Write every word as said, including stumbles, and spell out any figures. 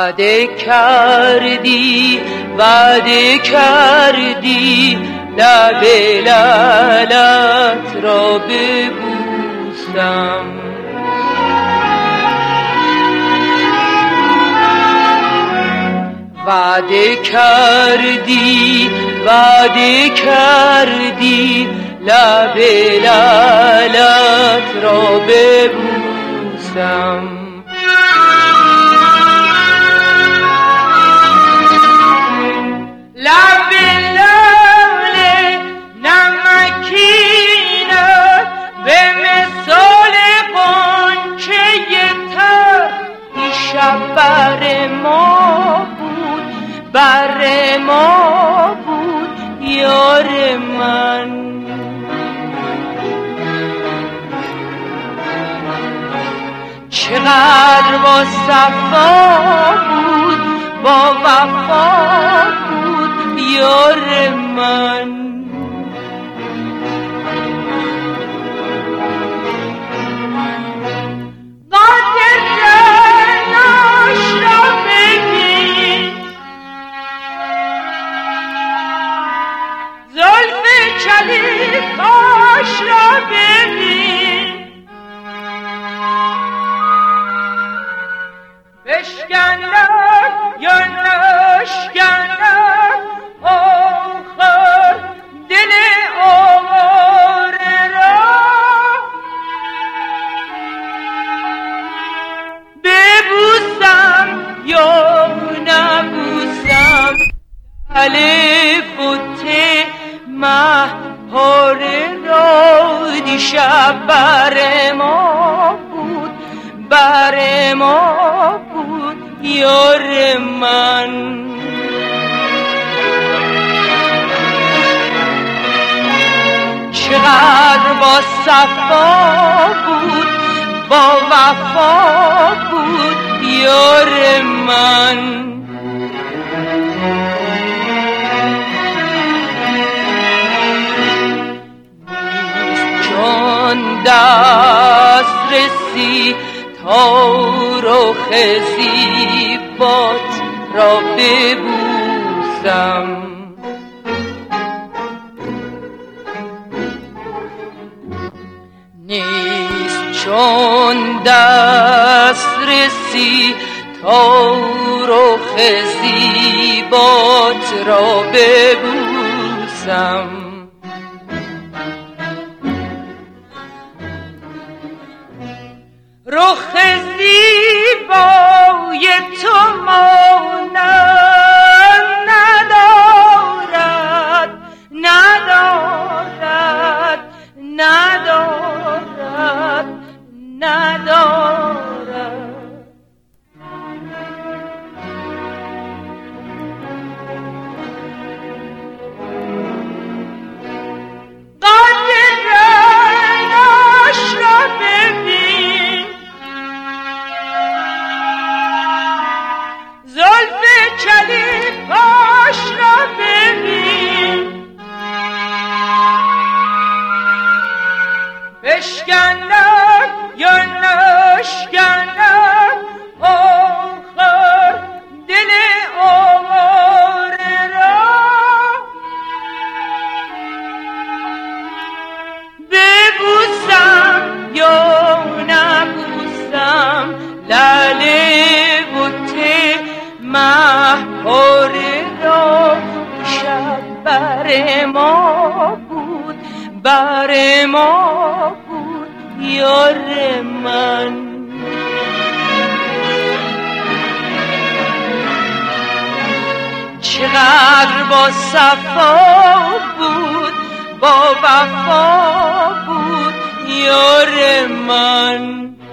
وعده کردی وعده کردی لب لعلت را ببوسم، وعده کردی وعده کردی لب لعلت را ببوسم. لب لعل نمکینت به مثال غنچه تر دیشب بر ما بود، بر ما بود یار من. چقدر با صفا بود، با وفا بود یار من. قدر رناش را ببین، زلف چلیپاش را ببین، بشکنم یا نشکنم آخر دل آواره را، ببوسم یا نبوسم الف و ت مهپاره را. دیشب بر ما بود، بر ما بود یار من. چقدر با صفا بود، با وفا بود یار من. چون دست رسی تا رخ زیبات را ببوسم، نیست چون دست رسی تا رخ زیبات را ببوسم. رخ زیبای تو مانند ندارد، ندارد، ندارد، ندارد. قدرش را ببین، زلف چلیپاش را ببین، بشکنم یا نشکنم آخر دل آواره را، ببوسم یا نبوسم لعل و ت مهپاره را. شب بر ما بود، بر ما بود یار من. چقدر با صفا بود، با وفا بود یار من.